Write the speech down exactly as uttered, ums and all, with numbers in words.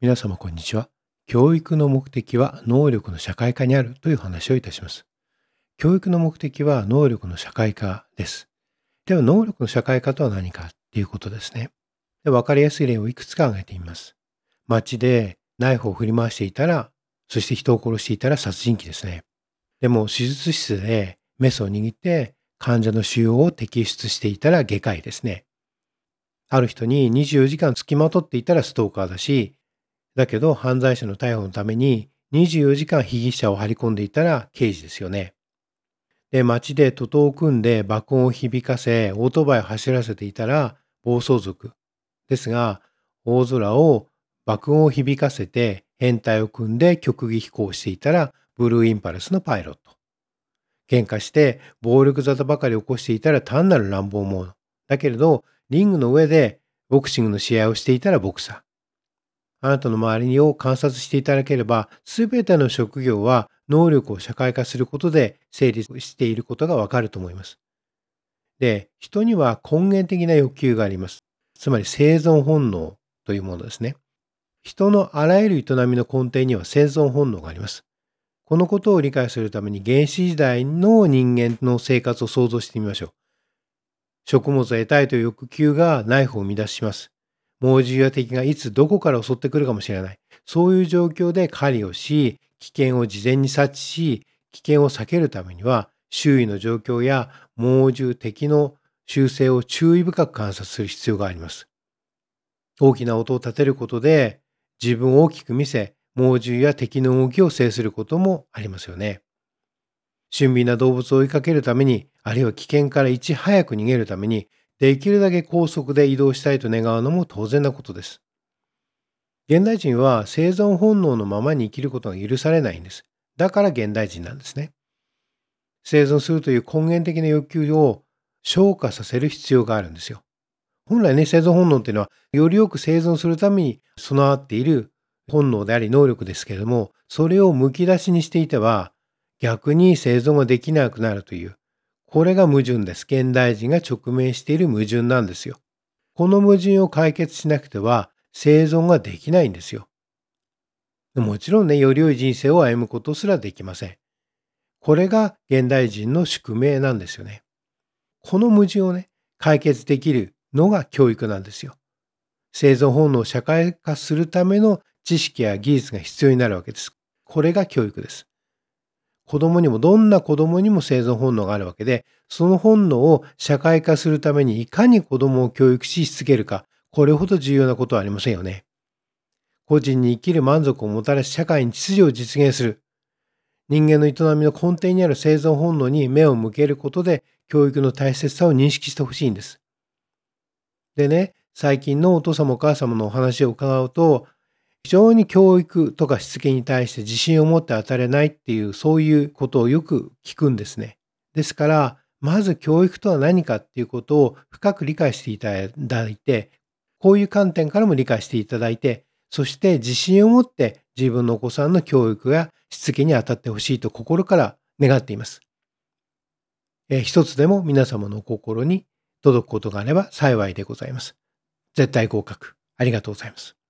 皆様こんにちは。教育の目的は能力の社会化にあるという話をいたします。教育の目的は能力の社会化です。では能力の社会化とは何かっていうことですね。で、わかりやすい例をいくつか挙げてみます。街でナイフを振り回していたら、そして人を殺していたら殺人鬼ですね。でも手術室でメスを握って患者の腫瘍を摘出していたら外科医ですね。ある人ににじゅうよじかん付きまとっていたらストーカーだし、だけど犯罪者の逮捕のためににじゅうよじかん被疑者を張り込んでいたら刑事ですよね。で、街で徒党を組んで爆音を響かせ、オートバイを走らせていたら暴走族。ですが、大空を爆音を響かせて編隊を組んで曲技飛行していたらブルーインパルスのパイロット。喧嘩して暴力沙汰ばかり起こしていたら単なる乱暴者。だけれど、リングの上でボクシングの試合をしていたらボクサー。あなたの周りを観察していただければ、すべての職業は能力を社会化することで成立していることがわかると思います。で、人には根源的な欲求があります。つまり生存本能というものですね。人のあらゆる営みの根底には生存本能があります。このことを理解するために原始時代の人間の生活を想像してみましょう。食物を得たいという欲求がナイフを生み出します。猛獣や敵がいつどこから襲ってくるかもしれない。そういう状況で狩りをし、危険を事前に察知し、危険を避けるためには、周囲の状況や猛獣、敵の習性を注意深く観察する必要があります。大きな音を立てることで、自分を大きく見せ、猛獣や敵の動きを制することもありますよね。俊敏な動物を追いかけるために、あるいは危険からいち早く逃げるために、できるだけ高速で移動したいと願うのも当然なことです。現代人は生存本能のままに生きることが許されないんです。だから現代人なんですね。生存するという根源的な欲求を昇華させる必要があるんですよ。本来ね、生存本能っていうのは、よりよく生存するために備わっている本能であり能力ですけれども、それをむき出しにしていては、逆に生存ができなくなるという、これが矛盾です。現代人が直面している矛盾なんですよ。この矛盾を解決しなくては生存ができないんですよ。もちろんね、より良い人生を歩むことすらできません。これが現代人の宿命なんですよね。この矛盾をね、解決できるのが教育なんですよ。生存本能を社会化するための知識や技術が必要になるわけです。これが教育です。子供にも、どんな子供にも生存本能があるわけで、その本能を社会化するためにいかに子供を教育ししつけるか、これほど重要なことはありませんよね。個人に生きる満足をもたらし社会に秩序を実現する。人間の営みの根底にある生存本能に目を向けることで、教育の大切さを認識してほしいんです。でね、最近のお父様お母様のお話を伺うと、非常に教育とかしつけに対して自信を持って当たれないっていう、そういうことをよく聞くんですね。ですから、まず教育とは何かっていうことを深く理解していただいて、こういう観点からも理解していただいて、そして自信を持って自分のお子さんの教育やしつけに当たってほしいと心から願っています。えー一つでも皆様の心に届くことがあれば幸いでございます。絶対合格。ありがとうございます。